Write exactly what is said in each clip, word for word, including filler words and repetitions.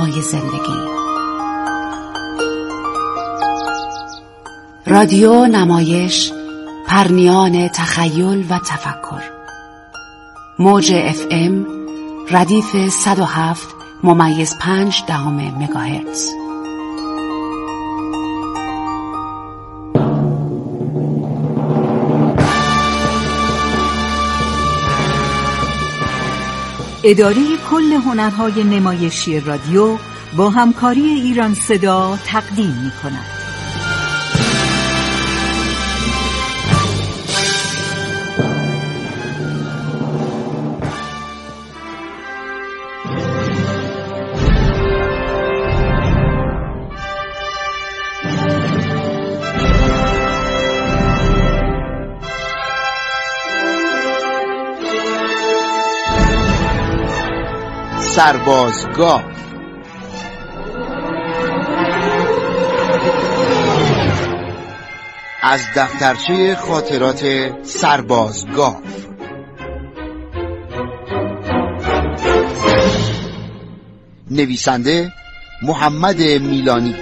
معنای زندگی. رادیو نمایش، پرنیان تخیل و تفکر. موج اف ام ردیف صد و هفت ممیز پنج دهم مگاهرتز. اداره کل هنرهای نمایشی رادیو با همکاری ایران صدا تقدیم می‌کند. سربازگاه. از دفترچه خاطرات سربازگاه. نویسنده محمد میلانی.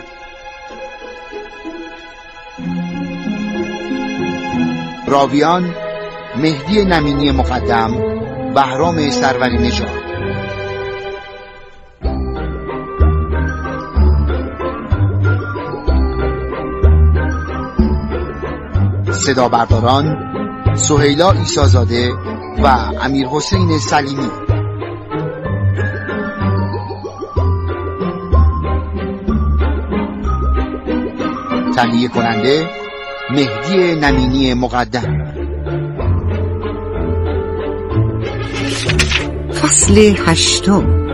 راویان مهدی نمینی مقدم، بهرام سروری نژاد. صدا برداران سهیلا عیسی‌زاده و امیر حسین سلیمی. تهیه کننده مهدی نمینی مقدم. فصل هشتم.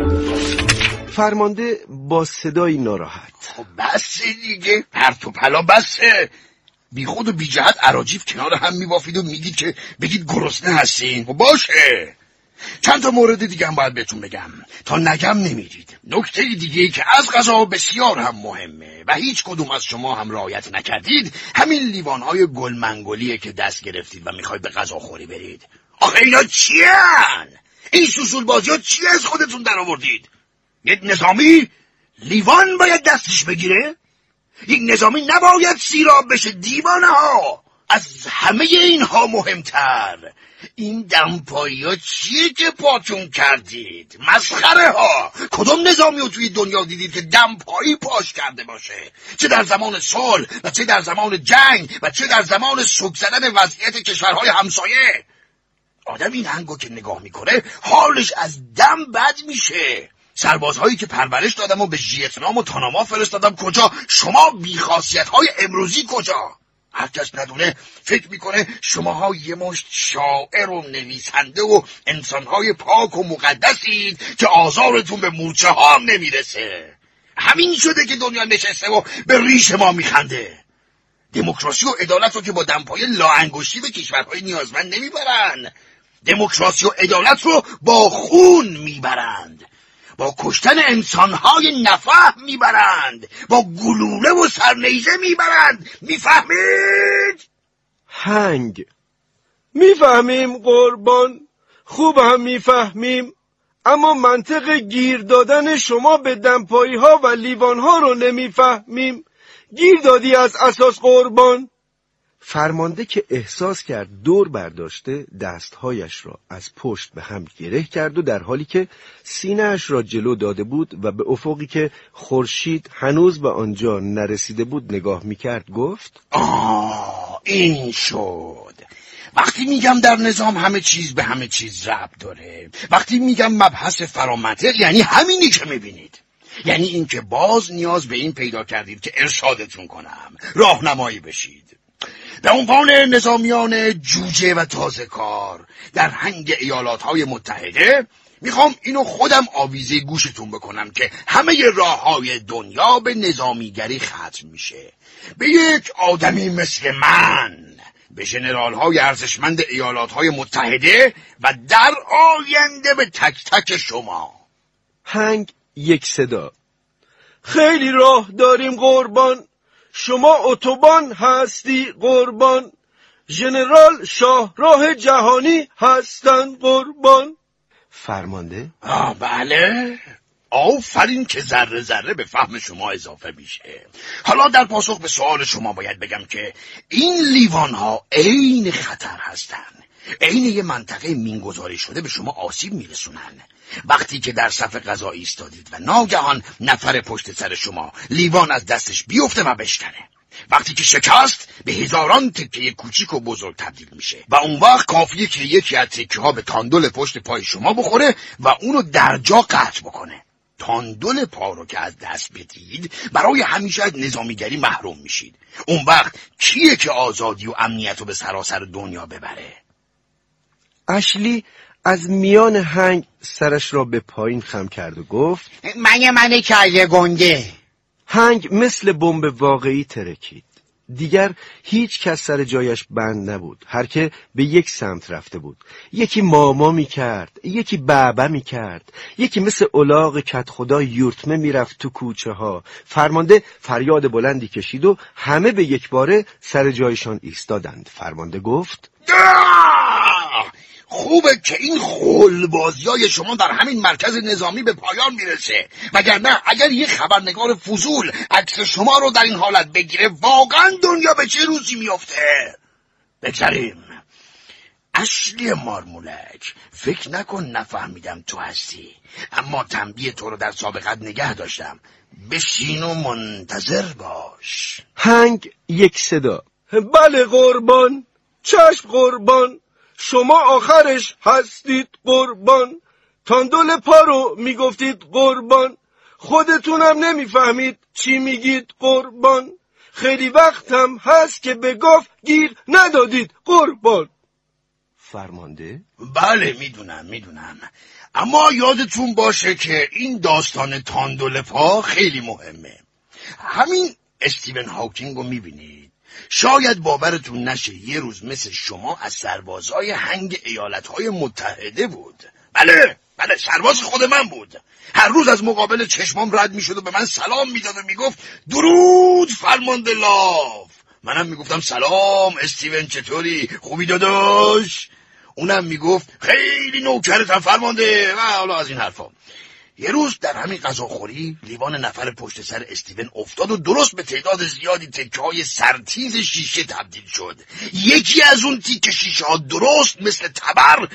فرمانده با صدایی ناراحت: خب بسه دیگه، پرت و پلا بسه. بی خود و بی جهت اراجیف کنار هم میبافید و میگید که بگید گرسنه هستین. خب باشه، چند تا مورد دیگه هم باید بهتون بگم، تا نگم نمیرید. نکته دیگه که از قضا بسیار هم مهمه و هیچ کدوم از شما هم رعایت نکردید، همین لیوانهای گلمنگلیه که دست گرفتید و میخواید به غذاخوری برید. آخه اینا چیان؟ این سوسول بازی ها چی از خودتون در آوردید؟ یک نظامی لیوان باید دستش بگیره؟ یک نظامی نباید سیراب بشه؟ دیوانه ها. از همه اینها مهمتر این دمپایی ها چیه که پاتون کردید؟ مسخره ها. کدوم نظامی رو توی دنیا دیدید که دمپایی پاش کرده باشه؟ چه در زمان صلح و چه در زمان جنگ و چه در زمان سوک زدن وضعیت کشورهای همسایه. آدم این هنگو که نگاه میکنه حالش از دم بد میشه. سربازهایی که پرورش دادم و به ژیتنام و تاناما فرستادم کجا؟ شما بیخاصیت‌های امروزی کجا؟ هر کس ندونه فکر میکنه شماها یه مشت شاعر و نویسنده و انسانهای پاک و مقدسید که آزارتون به مورچه ها هم نمیرسه. همین شده که دنیا نشسته و به ریش ما میخنده. دموکراسی و عدالت رو که با دمپای لاانگشتی به کشورهای نیازمند نمیبرن. دموکراسی و عدالت رو با خون میبرند، با کشتن انسانهای نفهم میبرند، با گلوله و سرنیزه میبرند. میفهمید؟ هنگ: میفهمیم قربان، خوب هم میفهمیم، اما منطق گیر دادن شما به دمپایی ها و لیوان ها رو نمیفهمیم. گیر دادی از اساس قربان. فرمانده که احساس کرد دور برداشته، دستهایش را از پشت به هم گره کرد و در حالی که سینه‌اش را جلو داده بود و به افقی که خورشید هنوز به آنجا نرسیده بود نگاه میکرد گفت: آه این شد. وقتی میگم در نظام همه چیز به همه چیز ربط داره، وقتی میگم مبحث فرامنطق، یعنی همینی که میبینید. یعنی این که باز نیاز به این پیدا کردید که ارشادتون کنم، راهنمایی بشید. در عنوان نظامیان جوجه و تازه کار در هنگ ایالاتهای متحده میخوام اینو خودم آویزه گوشتون بکنم که همه راههای دنیا به نظامیگری ختم میشه. به یک آدمی مثل من، به ژنرال‌های ارزشمند ایالاتهای متحده و در آینده به تک تک شما. هنگ یک صدا: خیلی راه داریم قربان، شما اتوبان هستی قربان، ژنرال شاهراه جهانی هستن قربان. فرمانده: آه بله، آفرین که ذره ذره به فهم شما اضافه میشه. حالا در پاسخ به سوال شما باید بگم که این لیوان ها عین خطر هستن، عین یه منطقه مینگذاری شده به شما آسیب میرسونن. وقتی که در صف غذا ایستادید و ناگهان نفر پشت سر شما لیوان از دستش بیفته و بشکنه، وقتی که شکست به هزاران تکه کوچیک و بزرگ تبدیل میشه و اون وقت کافیه که یکی از تکه ها به تاندل پشت پای شما بخوره و اونو در جا قطع بکنه. تاندل پا رو که از دست بدید برای همیشه از نظامیگری محروم میشید. اون وقت کیه که آزادی و امنیت رو به سراسر دنیا ببره؟ اشلی از میان هنگ سرش را به پایین خم کرد و گفت من من کله گنده. هنگ مثل بمب واقعی ترکید. دیگر هیچ کس سر جایش بند نبود. هر که به یک سمت رفته بود. یکی ماما می کرد، یکی بابا می کرد، یکی مثل الاغ کت خدا یورتمه می رفت تو کوچه ها. فرمانده فریاد بلندی کشید و همه به یک باره سر جایشان ایستادند. فرمانده گفت خوبه که این خلبازیای شما در همین مرکز نظامی به پایان میرسه، وگرنه اگر یه خبرنگار فضول عکس شما رو در این حالت بگیره واقعا دنیا به چه روزی میفته. بگذاریم. اشلی مارمولک، فکر نکن نفهمیدم تو هستی، اما تنبیه تو رو در سابقت نگه داشتم. بشین و منتظر باش. هنگ یک صدا بله قربان، چشم قربان، شما آخرش هستید قربان. تاندل پا رو میگفتید قربان، خودتونم نمیفهمید چی میگید قربان. خیلی وقتم هست که به گاف گیر ندادید قربان. فرمانده؟ بله میدونم میدونم، اما یادتون باشه که این داستان تاندل پا خیلی مهمه. همین استیون هاکینگ رو میبینید؟ شاید باورتون نشه یه روز مثل شما از سربازای هنگ ایالتهای متحده بود. بله بله سرباز خود من بود. هر روز از مقابل چشمام رد میشد و به من سلام میداد و میگفت درود فرمانده لاف. منم میگفتم سلام استیون، چطوری؟ خوبی داداش؟ اونم میگفت خیلی نوکرتم فرمانده و حالا از این حرفا. یه روز در همین غذاخوری لیوان نفر پشت سر استیون افتاد و درست به تعداد زیادی تکه های سرتیز شیشه تبدیل شد. یکی از اون تیکه شیشه ها درست مثل تبر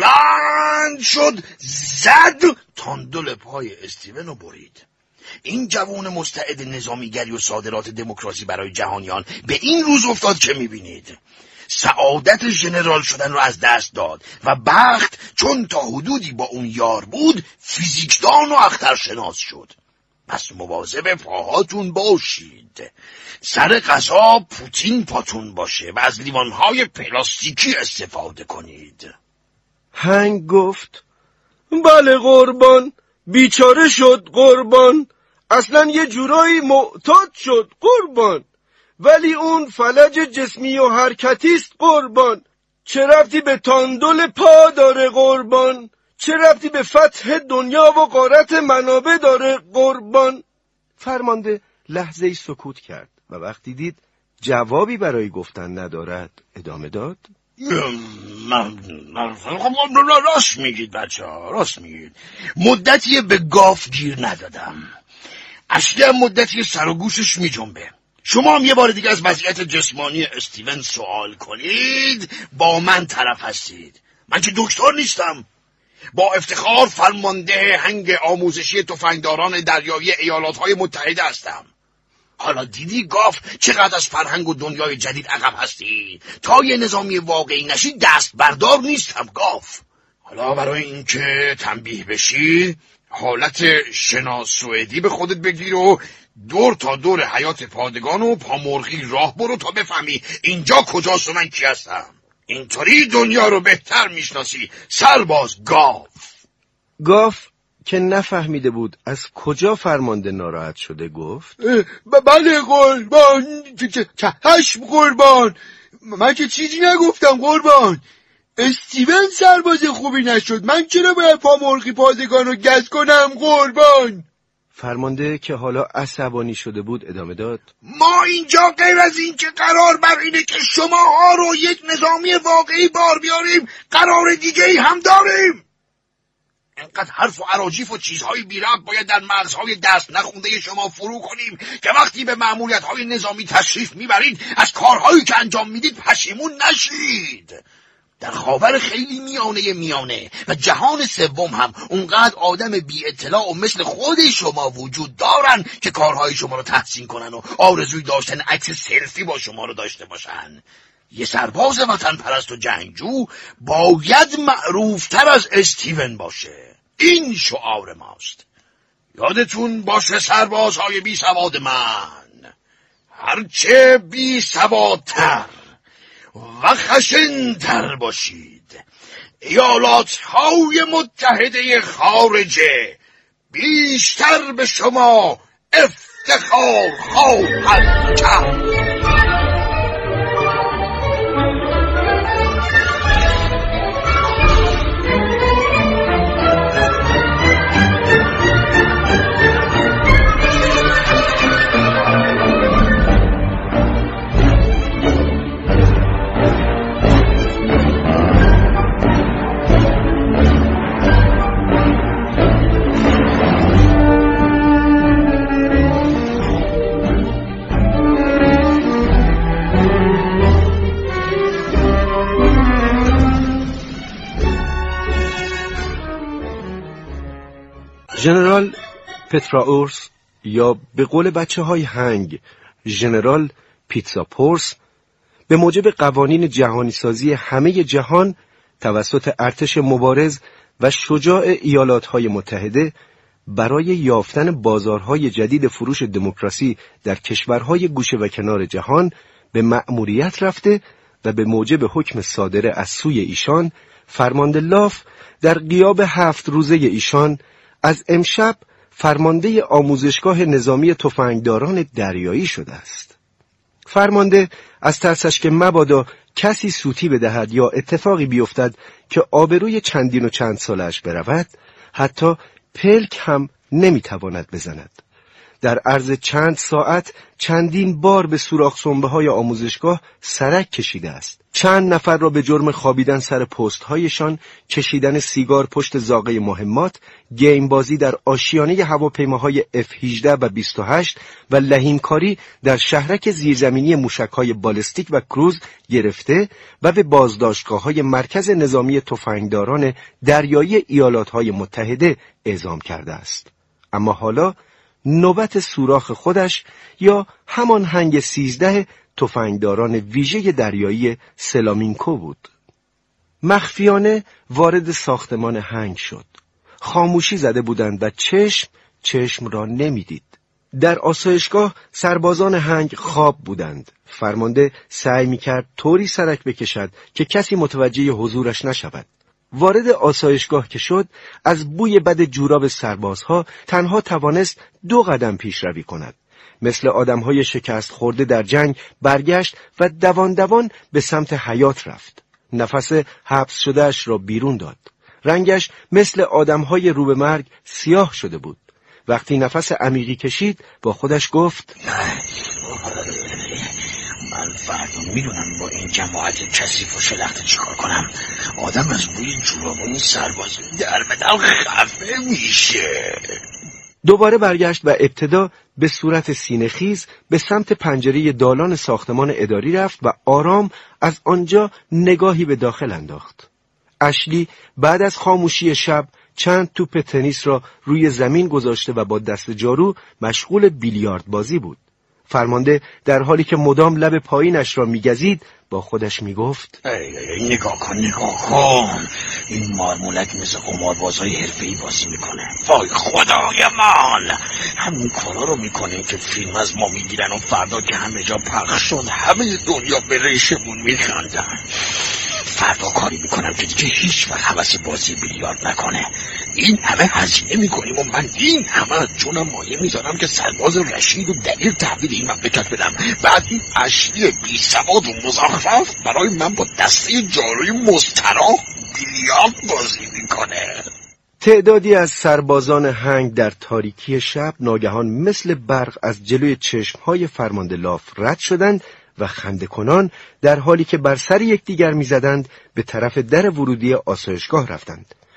بلند شد، زد، تاندل پای استیون رو برید. این جوان مستعد نظامیگری و صادرات دموکراسی برای جهانیان به این روز افتاد که میبینید. سعادت ژنرال شدن رو از دست داد و بخت چون تا حدودی با اون یار بود فیزیکدان و اخترشناس شد. پس مواظب پاهاتون باشید. سر غذا پوتین پاتون باشه و از لیوانهای پلاستیکی استفاده کنید. هنگ گفت بله قربان، بیچاره شد قربان، اصلا یه جورایی معتاد شد قربان، ولی اون فلج جسمی و حرکتیست قربان. چه ربطی به تاندل پا داره قربان؟ چه ربطی به فتح دنیا و غارت منابع داره قربان؟ فرمانده لحظه‌ای سکوت کرد و وقتی دید جوابی برای گفتن ندارد ادامه داد. راست میگید بچه ها، راست میگید. مدتی به گاف گیر ندادم. اشلی هم مدتی سر و گوشش میجنبه. شما هم یه بار دیگه از وضعیت جسمانی استیون سوال کنید با من طرف هستید. من که دکتر نیستم. با افتخار فرمانده هنگ آموزشی تفنگداران دریایی ایالاتهای متحده هستم. حالا دیدی گاف چقدر از فرهنگ و دنیای جدید عقب هستی؟ تا یه نظامی واقعی نشی دست بردار نیستم گاف. حالا برای اینکه تنبیه بشی حالت شنا سوئدی به خودت بگیر و دور تا دور حیات پادگان و پامرغی راه برو تا بفهمی اینجا کجاست و من کی هستم. اینطوری دنیا رو بهتر میشناسی سرباز گاف. گاف که نفهمیده بود از کجا فرمانده ناراحت شده گفت بله قربان، چشم قربان، من که چیزی نگفتم قربان. استیون سرباز خوبی نشد، من چرا باید پامرغی پادگان رو گز کنم قربان؟ فرمانده که حالا عصبانی شده بود ادامه داد. ما اینجا غیر از این که قرار بر اینه که شماها رو یک نظامی واقعی بار بیاریم قرار دیگه ای هم داریم. انقدر حرف و اراجیف و چیزهای بی‌ربط باید در مرزهای دست نخونده شما فرو کنیم که وقتی به مأموریت‌های نظامی تشریف میبرید از کارهایی که انجام میدید پشیمون نشید. در خاور خیلی میانه میانه و جهان سوم هم اونقدر آدم بی اطلاع و مثل خود شما وجود دارن که کارهای شما رو تحسین کنن و آرزوی داشتن عکس سلفی با شما رو داشته باشن. یه سرباز وطن پرست و جنگجو باید معروفتر از استیون باشه. این شعار ماست. یادتون باشه سربازهای بی سواد من، هرچه بی سوادتر و خشن‌تر باشید، ایالاتهای متحده خارجه بیشتر به شما افتخار خواهد کرد. ژنرال پتراورس یا به قول بچه های هنگ ژنرال پیتزاپورس به موجب قوانین جهانی سازی همه جهان توسط ارتش مبارز و شجاع ایالاتهای متحده برای یافتن بازارهای جدید فروش دموکراسی در کشورهای گوشه و کنار جهان به مأموریت رفته و به موجب حکم صادره از سوی ایشان فرمانده لاف در غیاب هفت روزه ایشان از امشب فرمانده آموزشگاه نظامی تفنگداران دریایی شده است. فرمانده از ترسش که مبادا کسی سوتی بدهد یا اتفاقی بیفتد که آبروی چندین و چند سالش برود، حتی پلک هم نمیتواند بزند. در عرض چند ساعت چندین بار به سوراخ سنبه های آموزشگاه سرک کشیده است. چند نفر را به جرم خوابیدن سر پست هایشان، کشیدن سیگار پشت زاغه مهمات، گیم بازی در آشیانه هواپیماهای اف هجده و بیست و هشت و لحیمکاری در شهرک زیرزمینی موشک‌های بالستیک و کروز گرفته و به بازداشتگاه‌های مرکز نظامی تفنگداران دریایی ایالات‌های متحده اعزام کرده است. اما حالا نوبت سوراخ خودش یا همان هنگ سیزده تفنگداران ویژه دریایی سلامینکو بود. مخفیانه وارد ساختمان هنگ شد. خاموشی زده بودند و چشم چشم را نمیدید. در آسایشگاه سربازان هنگ خواب بودند. فرمانده سعی میکرد طوری سرک بکشد که کسی متوجه حضورش نشود. وارد آسایشگاه که شد، از بوی بد جوراب سربازها تنها توانست دو قدم پیشروی کند. مثل آدمهای شکست خورده در جنگ برگشت و دوان دوان به سمت حیاط رفت. نفس حبس شدهش را بیرون داد. رنگش مثل آدمهای رو به مرگ سیاه شده بود. وقتی نفس عمیقی کشید با خودش گفت: من فردا میدونم با این جماعت کثیف و شلخته چیکار کنم. آدم از بوی جورابون سربازی در بدن خفه میشه. دوباره برگشت و ابتدا به صورت سینه‌خیز به سمت پنجره دالان ساختمان اداری رفت و آرام از آنجا نگاهی به داخل انداخت. اشلی بعد از خاموشی شب چند توپ تنیس را روی زمین گذاشته و با دست جارو مشغول بیلیارد بازی بود. فرمانده در حالی که مدام لب پایینش را میگزید با خودش میگفت: ای ای نگاه کن نگاه کن، این مارمولک مثل قماربازهای حرفه‌ای بازی میکنه. وای خدای من، همون کارا رو میکنه که فیلم از ما میگیرن و فردا که همه جا پخش شد همه دنیا به ریشمون میخندن. فردا کاری میکنم که دیگه هیچ وقت حوث بازی بیلیارد نکنه. این همه هزینه میکنیم و من این همه از جونم مایه میذارم که سرباز رشید و دلیل تحویل این مملکت بدم. بعد این اشلی بی سواد و مزخرف برای من با دسته جاروی مستراح بیلیارد بازی میکنه. تعدادی از سربازان هنگ در تاریکی شب ناگهان مثل برق از جلوی چشمهای فرمانده لاف رد شدند و خنده کنان در حالی که بر سر یکدیگر می‌زدند به طرف در ورودی آسایشگاه رفتند.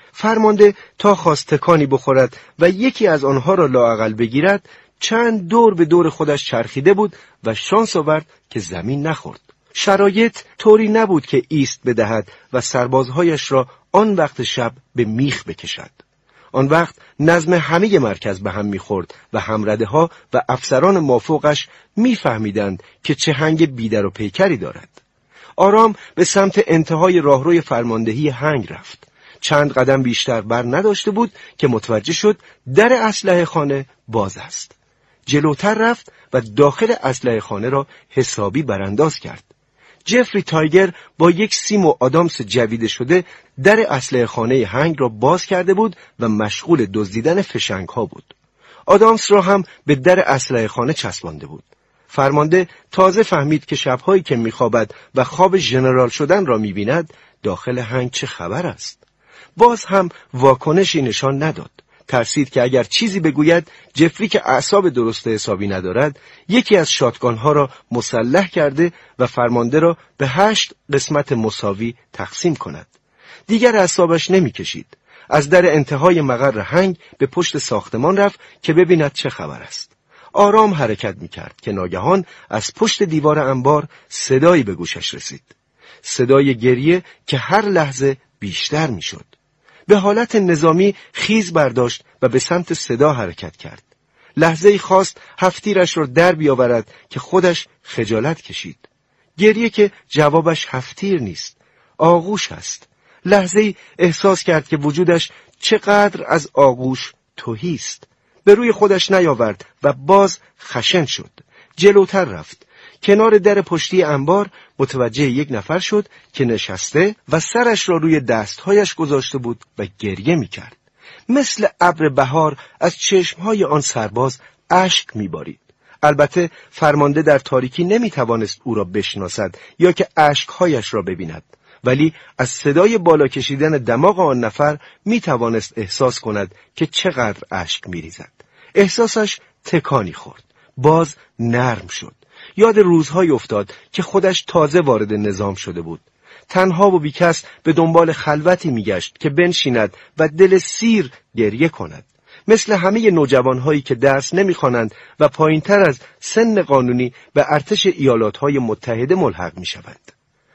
فرمانده تا خواست تکانی بخورد و یکی از آنها را لااقل بگیرد، چند دور به دور خودش چرخیده بود و شانس آورد که زمین نخورد. شرایط طوری نبود که ایست بدهد و سربازهایش را آن وقت شب به میخ بکشد. آن وقت نظم همه مرکز به هم میخورد و همرده ها و افسران مافوقش میفهمیدند که چه هنگ بیدر و پیکری دارد. آرام به سمت انتهای راهروی فرماندهی هنگ رفت. چند قدم بیشتر بر نداشته بود که متوجه شد در اسلحه خانه باز است. جلوتر رفت و داخل اسلحه خانه را حسابی برانداز کرد. جفری تایگر با یک سیم و آدامس جویده شده در اسلحه خانه هنگ را باز کرده بود و مشغول دزدیدن فشنگ ها بود. آدامس را هم به در اسلحه خانه چسبانده بود. فرمانده تازه فهمید که شبهایی که میخوابد و خواب ژنرال شدن را میبیند داخل هنگ چه خبر است. باز هم واکنشی نشان نداد. ترسید که اگر چیزی بگوید جفری که اعصاب درست حسابی ندارد یکی از شاتگان‌ها را مسلح کرده و فرمانده را به هشت قسمت مساوی تقسیم کند. دیگر اعصابش نمی کشید. از در انتهای مقر هنگ به پشت ساختمان رفت که ببیند چه خبر است. آرام حرکت می کرد که ناگهان از پشت دیوار انبار صدایی به گوشش رسید. صدای گریه که هر لحظه بیشتر می شد. به حالت نظامی خیز برداشت و به سمت صدا حرکت کرد. لحظه‌ای خواست هفتیرش را در بیاورد که خودش خجالت کشید. گریه که جوابش هفتیر نیست، آغوش است. لحظه‌ای احساس کرد که وجودش چقدر از آغوش تهی است. به روی خودش نیاورد و باز خشن شد. جلوتر رفت. کنار در پشتی انبار متوجه یک نفر شد که نشسته و سرش را روی دستهایش گذاشته بود و گریه می‌کرد. مثل ابر بهار از چشمهای آن سرباز اشک می‌بارید. البته فرمانده در تاریکی نمی‌توانست او را بشناسد یا که اشکهایش را ببیند، ولی از صدای بالا کشیدن دماغ آن نفر می‌توانست احساس کند که چقدر اشک می‌ریزد. احساسش تکانی خورد. باز نرم شد. یاد روزهای افتاد که خودش تازه وارد نظام شده بود. تنها و بیکس به دنبال خلوتی میگشت که بنشیند و دل سیر گریه کند. مثل همه نوجوانهایی که درس نمیخوانند و پایینتر از سن قانونی به ارتش ایالاتهای متحده ملحق میشوند.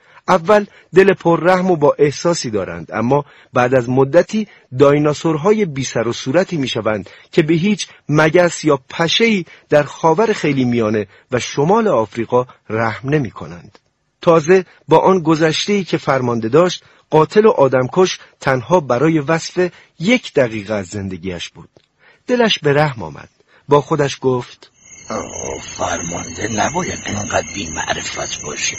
اول دل پر رحم و با احساسی دارند، اما بعد از مدتی دایناسورهای بی سر و صورتی میشوند که به هیچ مگس یا پشه‌ای در خاور خیلی میانه و شمال آفریقا رحم نمی کنند. تازه با آن گذشته‌ای که فرمانده داشت، قاتل و آدمکش تنها برای وصف یک دقیقه از زندگیش بود. دلش به رحم آمد. با خودش گفت آه، فرمانده نباید اینقدر بی معرفت باشه.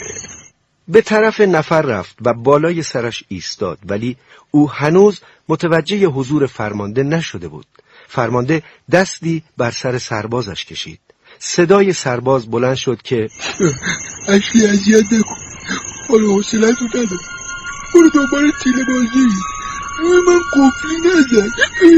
به طرف نفر رفت و بالای سرش ایستاد، ولی او هنوز متوجه حضور فرمانده نشده بود. فرمانده دستی بر سر سربازش کشید. صدای سرباز بلند شد که اشلی اذیت نکن، حالا حوصله‌تو ندارم، برو دنبال تیله بازی، من قفلی نزن.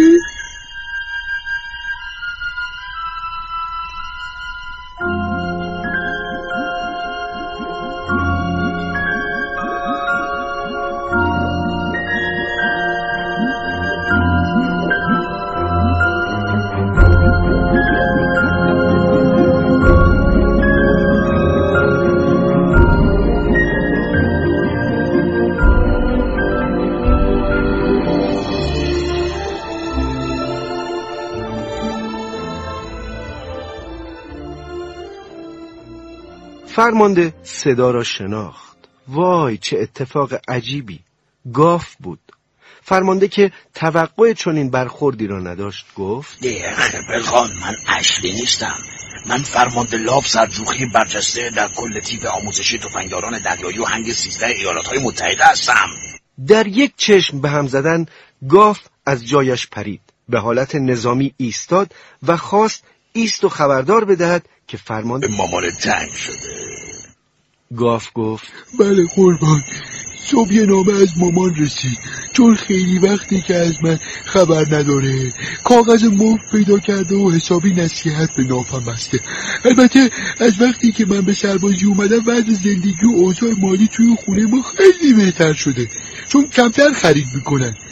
فرمانده صدا را شناخت. وای چه اتفاق عجیبی. گاف بود. فرمانده که توقع چنین برخوردی را نداشت گفت دیخ بخوان، من اشلی نیستم. من فرمانده لاب سرجوخی برجسته در کل تیپ آموزشی تفنگداران دریایی و هنگ سیزده ایالاتهای متحده هستم. در یک چشم به هم زدن گاف از جایش پرید. به حالت نظامی ایستاد و خواست ایست و خبردار بدهد که فرمانده مامان تنگ شده. گاف گفت بله قربان، صبح یه نامه از مامان رسید، چون خیلی وقتی که از من خبر نداره کاغذ مفت پیدا کرده و حسابی نصیحت به نافم بسته. البته از وقتی که من به سربازی اومدم وضع زندگی و اوضاع مالی توی خونه ما خیلی بهتر شده، چون کمتر خرید میکنن.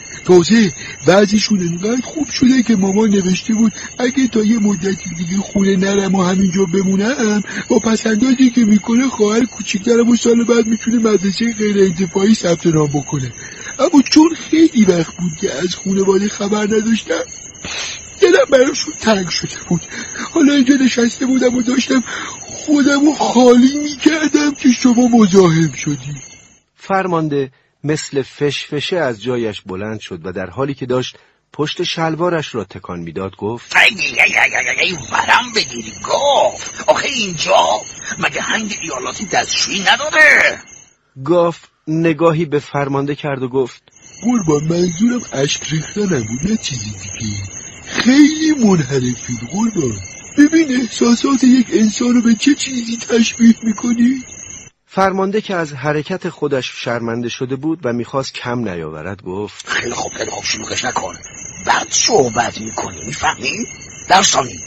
تازه بعضیشون انقدر خوب شده که مامان نوشته بود اگه تا یه مدتی دیگه خونه نرم و همینجا بمونم با پسندازی که میکنه خواهر کوچیکترم و سال بعد میتونه مدرسه غیر انتفاعی ثبت نام بکنه. اما چون خیلی وقت بود که از خانواده خبر نداشتم دلم براشون تنگ شده بود. حالا اینجا نشسته بودم و داشتم خودمو خالی میکردم که شما مزاحم شدی. فرمانده مثل فشفشه از جایش بلند شد و در حالی که داشت پشت شلوارش را تکان میداد گفت ای ای ای ای ورم بگیری گاف. آخه اینجا مگه هنگ ایالاتی دستشویی نداره؟ گاف نگاهی به فرمانده کرد و گفت قربان منظورم اشک ریختن نبود، نه چیزی دیگه. خیلی منحرفید قربان. ببین احساسات یک انسان رو به چه چیزی تشبیه میکنی؟ فرمانده که از حرکت خودش شرمنده شده بود و میخواست کم نیاورد گفت خیلی خوب خیلی خوب شلوغش نکن. بعد صحبت میکنی میفهمی؟ در ثانی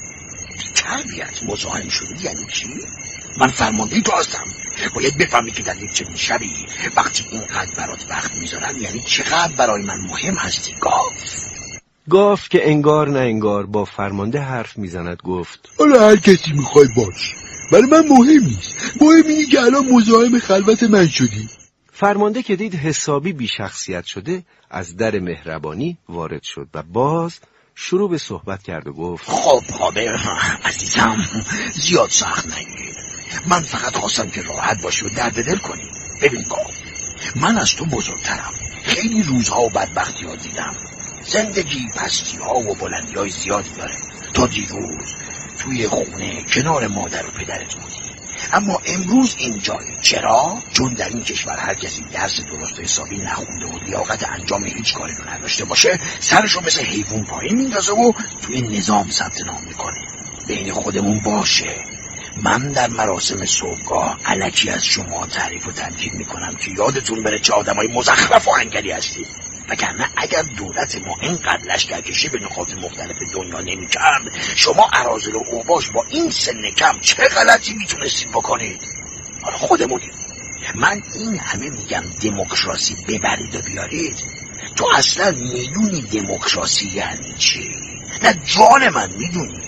تربیت مزاحم شدی یعنی چی؟ من فرمانده تو هستم، باید بفهمی که در یک چنین شبی وقتی اینقدر برات وقت میذارم یعنی چقدر برای من مهم هستی گاف. گاف که انگار نه انگار با فرمانده حرف میزند گفت حالا هر کسی میخوای باش، برای من مهم نیست. مهم اینه که الان مزاحم خلوت من شدی. فرمانده که دید حسابی بی شخصیت شده از در مهربانی وارد شد و باز شروع به صحبت کرد و گفت خب حاضر عزیزم زیاد سخت نگیر. من فقط خواستم که راحت باشی و درد دل کنی. ببین گاف، من از تو بزرگترم، خیلی روزها و بدبختی ها دیدم. زندگی پستی ها و بلندی های زیادی داره. تا دیروز توی خونه کنار مادر و پدرت بودی، اما امروز اینجایی. چرا؟ چون در این کشور هر کسی درس درست و حسابی نخونده و لیاقت انجام هیچ کاری رو نداشته باشه سرشو مثل حیوان پایین میندازه و توی نظام ثبت نام میکنه. بین خودمون باشه، من در مراسم صبحگاه الکی از شما تعریف و تنکیر میکنم که یادتون بره چه آدمای مزخرف و انگلی هستید. وگرنه اگر دولت ما اینقدر لشکرکشی به نقاط مختلف دنیا نمی‌کرد، شما اراذل و اوباش با این سن کم چه غلطی میتونستید بکنید؟ حالا خودمونیم. من این همه میگم دموکراسی ببرید و بیارید، تو اصلا میدونی دموکراسی یعنی چی؟ نه جان من میدونی؟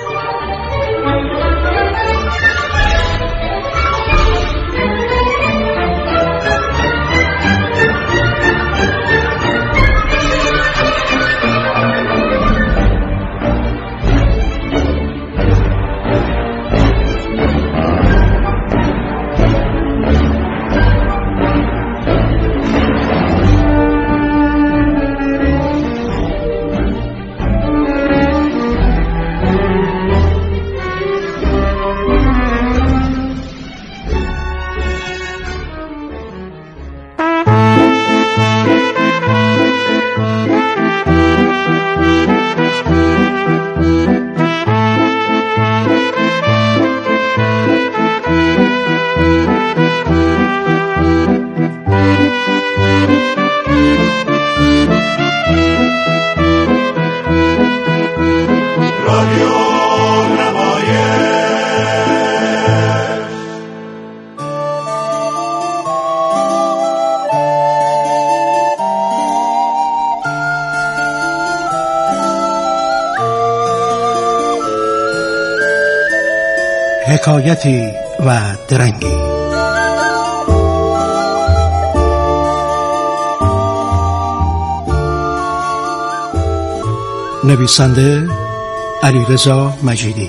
حکایتی و درنگی. نویسنده علیرضا مجیدی.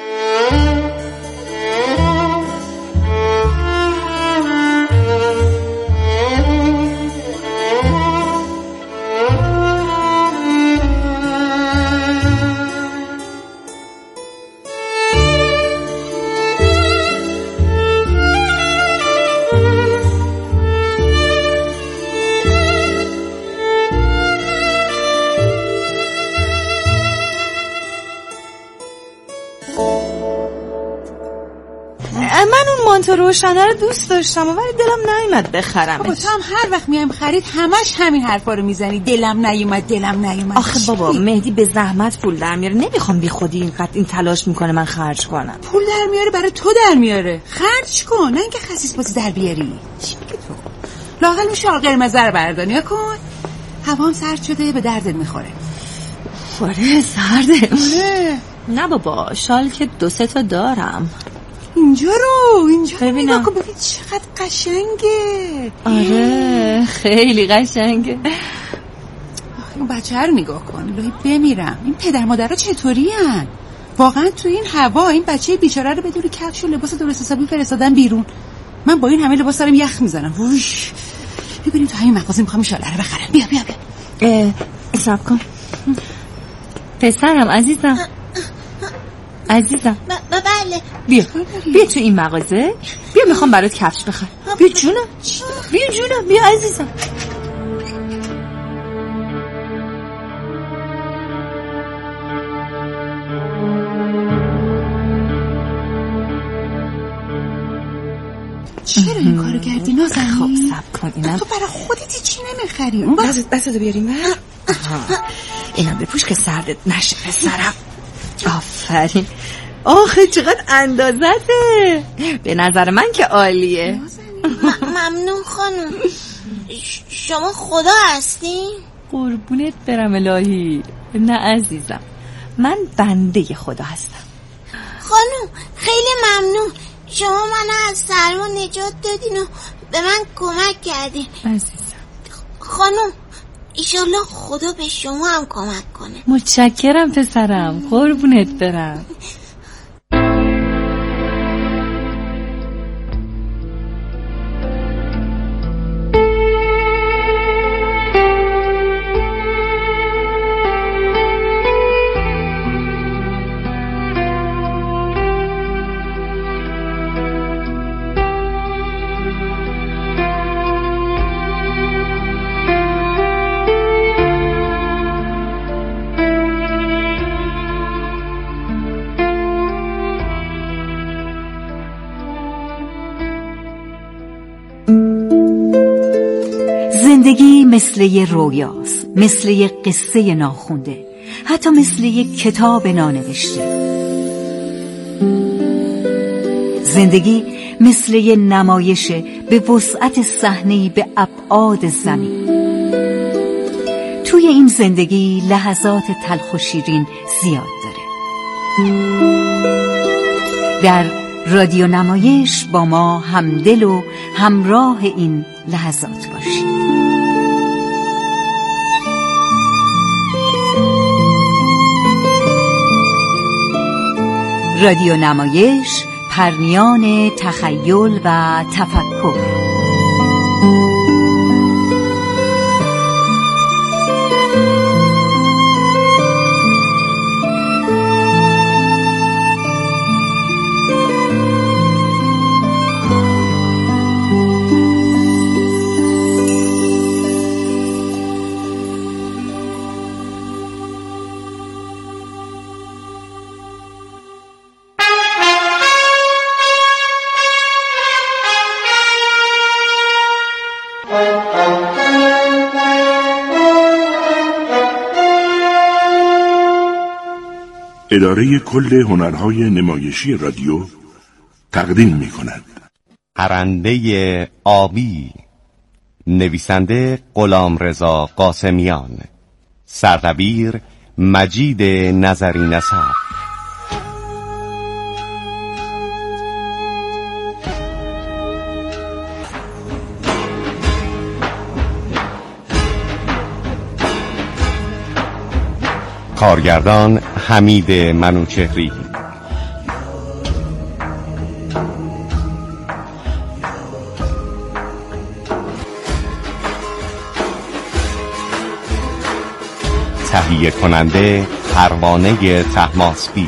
تو روشنه رو دوست داشتم ولی دلم نیومد بخرمش. بابا تو هم هر وقت میایم خرید همش همین حرفا رو میزنی، دلم نیومد دلم نیومد. آخه بابا مهدی به زحمت پول در میاره، نمیخوام بی خودی اینقدر این تلاش میکنه من خرج کنم. پول در میاره برای تو در میاره، خرج کن، نه اینکه خسیس بازی در بیاری. چی میگی تو؟ لااقل اون شال قرمز رو بردار نیا کن. هوام سرد شده، به دردت میخوره. آره سرده. آره. نه بابا، شال که دو سه تا دارم. اینجا رو اینجا رو ببینم. نگاه کن، ببین چقدر قشنگه. آره خیلی قشنگه. این بچه رو نگاه کن، الهی بمیرم. این پدر مادرها چطوری هن؟ واقعا تو این هوا این بچه بیچاره رو بدون کفش و لباس درست حسابی فرستادن بیرون. من با این همه لباس دارم یخ میزنم. ووش. ببینیم تو همین مغازه میخوام شاله رو بخرم. بیا بیا بیا. حساب کن. پسرم عزیزم. عزیزم. بله. بیا. بیا تو این مغازه. بیا میخوام برات کفش بخرم. بیا جونم. بیا جونم. بیا عزیزم. چرا این کارو کردی نازنین؟ خب صبر کن اینم. تو برای خودت چی نمیخری؟ اون بس بساتو بیاریم من. اینم بپوش که سردت نشه پسرم. آفرین. آخه چقدر اندازته. به نظر من که عالیه. م- ممنون خانم. شما خدا هستین؟ قربونت برم الهی. نه عزیزم، من بنده خدا هستم. خانم خیلی ممنون، شما منو از سرما نجات دادین و به من کمک کردین. عزیزم خانم ایشالله خدا به شما هم کمک کنه. متشکرم پسرم، قربونت برم. زندگی مثل یه رویاست، مثل یه قصه ناخونده، حتی مثل یه کتاب نانوشته. زندگی مثل یه نمایشه به وسعت صحنه‌ای به ابعاد زمین. توی این زندگی لحظات تلخ و شیرین زیاد داره. در رادیو نمایش با ما همدل و همراه این لحظات باشید. رادیو نمایش، پرنیان تخیل و تفکر. اداره کل هنرهای نمایشی رادیو تقدیم می کند پرنده آبی، نویسنده غلامرضا قاسمیان، سردبیر مجید نظری نسب. کارگردان حمید منوچهری. تهیه کننده پروانه طهماسبی.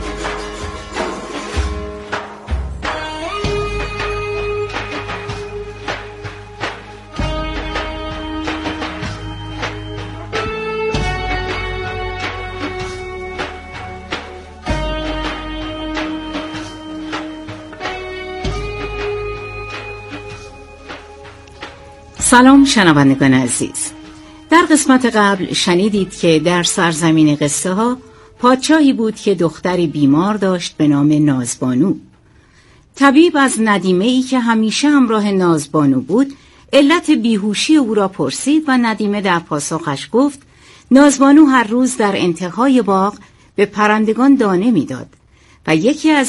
سلام شنوندگان عزیز. در قسمت قبل شنیدید که در سرزمین قصه ها پادشاهی بود که دختری بیمار داشت به نام نازبانو. طبیب از ندیمه‌ای که همیشه همراه نازبانو بود علت بیهوشی او را پرسید و ندیمه در پاسخش گفت نازبانو هر روز در انتهای باغ به پرندگان دانه میداد و یکی از